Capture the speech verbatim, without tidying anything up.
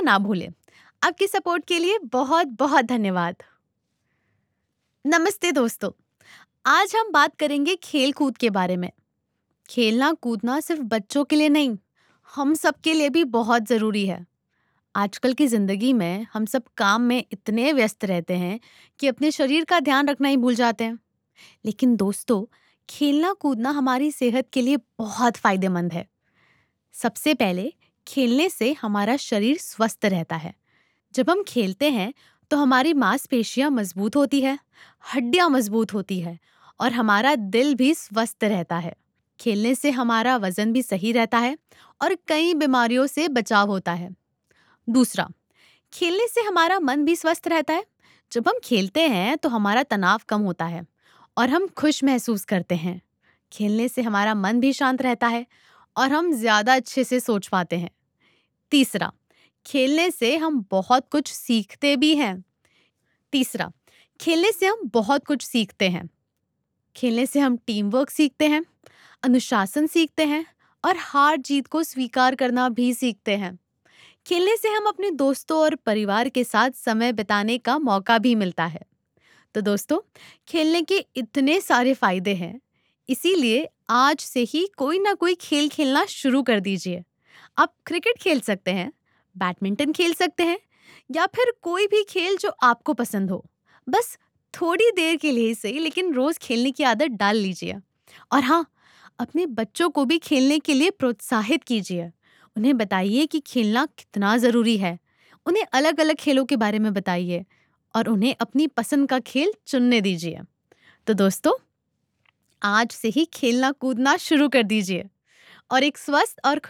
ना भूलें। आपकी सपोर्ट के लिए बहुत बहुत धन्यवाद। नमस्ते दोस्तों, आज हम बात करेंगे खेल कूद के बारे में। खेलना कूदना सिर्फ बच्चों के लिए नहीं, हम सबके लिए भी बहुत जरूरी है। आजकल की जिंदगी में हम सब काम में इतने व्यस्त रहते हैं कि अपने शरीर का ध्यान रखना ही भूल जाते हैं। लेकिन दोस्तों, खेलना कूदना हमारी सेहत के लिए बहुत फायदेमंद है। सबसे पहले, खेलने से हमारा शरीर स्वस्थ रहता है। जब हम खेलते हैं तो हमारी मांसपेशियां मजबूत होती है, हड्डियां मजबूत होती है और हमारा दिल भी स्वस्थ रहता है। खेलने से हमारा वजन भी सही रहता है और कई बीमारियों से बचाव होता है। दूसरा, खेलने से हमारा मन भी स्वस्थ रहता है। जब हम खेलते हैं तो हमारा तनाव कम होता है और हम खुश महसूस करते हैं। खेलने से हमारा मन भी शांत रहता है और हम ज्यादा अच्छे से सोच पाते हैं। तीसरा, खेलने से हम बहुत कुछ सीखते भी हैं। तीसरा, खेलने से हम बहुत कुछ सीखते हैं। खेलने से हम टीम वर्क सीखते हैं, अनुशासन सीखते हैं और हार जीत को स्वीकार करना भी सीखते हैं। खेलने से हम अपने दोस्तों और परिवार के साथ समय बिताने का मौका भी मिलता है। तो दोस्तों, खेलने के इतने सारे फायदे हैं, इसीलिए आज से ही कोई ना कोई खेल खेलना शुरू कर दीजिए। आप क्रिकेट खेल सकते हैं, बैडमिंटन खेल सकते हैं या फिर कोई भी खेल जो आपको पसंद हो। बस थोड़ी देर के लिए ही सही, लेकिन रोज खेलने की आदत डाल लीजिए। और हाँ, अपने बच्चों को भी खेलने के लिए प्रोत्साहित कीजिए। उन्हें बताइए कि खेलना कितना जरूरी है। उन्हें अलग अलग खेलों के बारे में बताइए और उन्हें अपनी पसंद का खेल चुनने दीजिए। तो दोस्तों, आज से ही खेलना कूदना शुरू कर दीजिए और एक स्वस्थ और